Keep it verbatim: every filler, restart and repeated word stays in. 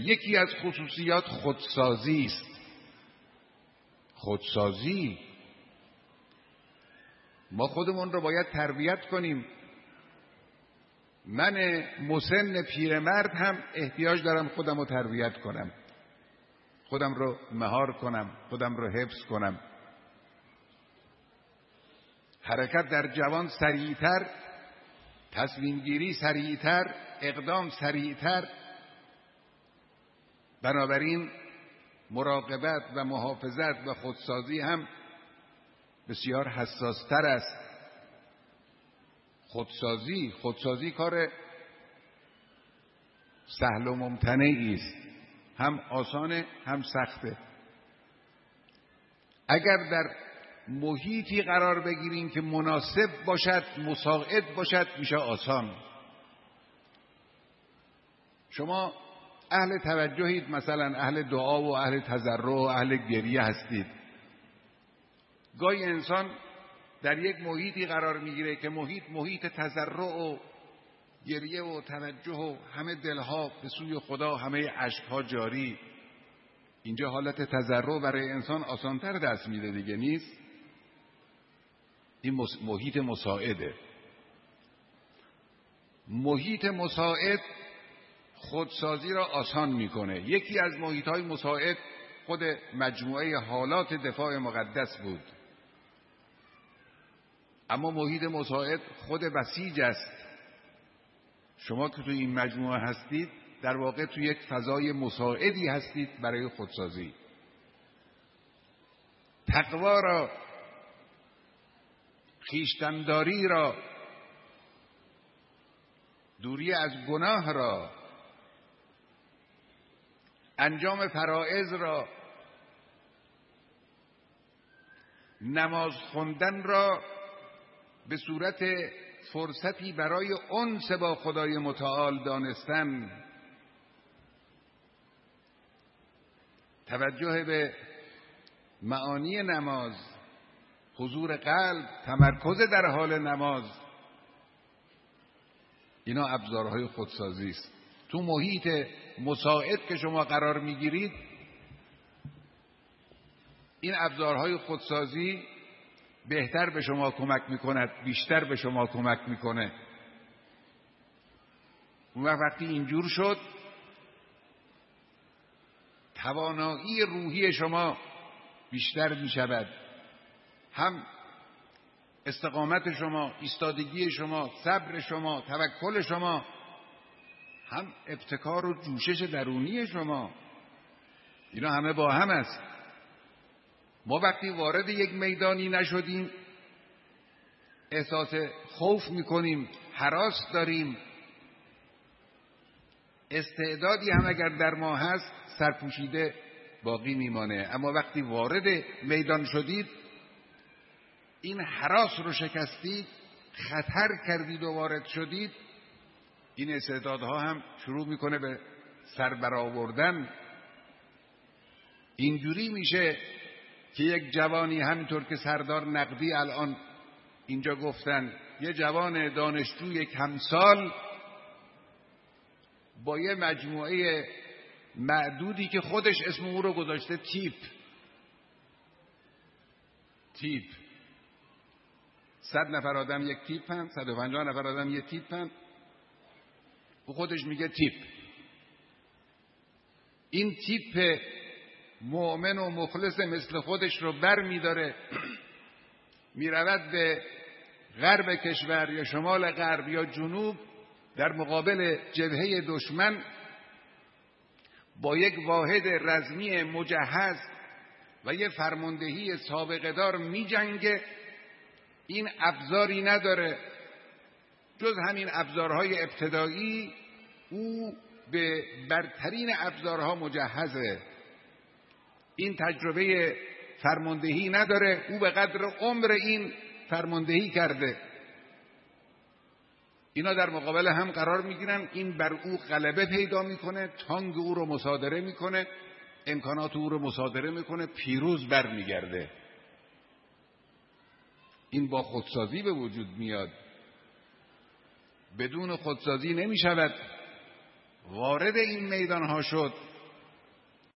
یکی از خصوصیات خودسازی است. خودسازی، ما خودمون رو باید تربیت کنیم. من مسن پیرمرد هم احتیاج دارم خودم رو تربیت کنم، خودم رو مهار کنم، خودم رو حفظ کنم. حرکت در جوان سریعتر، تصمیم گیری سریعتر، اقدام سریعتر. بنابراین مراقبت و محافظت و خودسازی هم بسیار حساستر است. خودسازی خودسازی کار سهل و ممتنعی است، هم آسانه هم سخته. اگر در محیطی قرار بگیریم که مناسب باشد، مساعد باشد، میشه آسان. شما اهل توجهید، مثلا اهل دعا و اهل تضرع و اهل گریه هستید. گاهی انسان در یک محیطی قرار میگیره که محیط محیط تضرع و گریه و توجه و همه دلها به سوی خدا، همه اشکها جاری. اینجا حالت تضرع برای انسان آسانتر دست میده دیگه، نیست؟ این محیط مساعده. محیط مساعد خودسازی را آسان میکنه. یکی از محیطهای مساعد خود مجموعه حالات دفاع مقدس بود. اما محیط مساعد خود بسیج است. شما که توی این مجموعه هستید، در واقع توی یک فضای مساعدی هستید برای خودسازی. تقوا را، خویشتن‌داری را، دوری از گناه را، انجام فرائض را، نماز خواندن را به صورت فرصتی برای انس با خدای متعال دانستن، توجه به معانی نماز، حضور قلب، تمرکز در حال نماز، اینا ابزارهای خودسازی است. تو محیط مساعد که شما قرار میگیرید، این ابزارهای خودسازی بهتر به شما کمک میکند، بیشتر به شما کمک میکنه. اون وقتی اینجور شد، توانایی روحی شما بیشتر میشود. هم استقامت شما، ایستادگی شما، صبر شما، توکل شما، هم ابتکار و جوشش درونی شما، اینا همه با هم است. ما وقتی وارد یک میدانی نشدیم، احساس خوف میکنیم، هراس داریم، استعدادی هم اگر در ما هست سرپوشیده باقی میمانه. اما وقتی وارد میدان شدید، این هراس رو شکستید، خطر کردید و وارد شدید، این استعدادها هم شروع میکنه به سر برآوردن. اینجوری میشه که یک جوانی، همینطور که سردار نقدی الان اینجا گفتن، یه جوان دانشجوی کم سال با یه مجموعه معدودی که خودش اسم او رو گذاشته تیپ تیپ صد نفر آدم یک تیپن، صد و پنجاه نفر آدم یک تیپن، او خودش میگه تیپ. این تیپ مؤمن و مخلص مثل خودش رو بر میداره، میرود به غرب کشور یا شمال غرب یا جنوب، در مقابل جبهه دشمن با یک واحد رزمی مجهز و یک فرماندهی سابقه دار می جنگه. این ابزاری نداره جز همین ابزارهای ابتدایی، او به برترین ابزارها مجهزه. این تجربه فرماندهی نداره، او به قدر عمر این فرماندهی کرده. اینا در مقابل هم قرار میگیرن، این بر او غلبه پیدا میکنه، تانگ او رو مصادره میکنه، امکانات او رو مصادره میکنه، پیروز بر میگرده. این با خودسازی به وجود میاد. بدون خودسازی نمیشود. وارد این میدان ها شد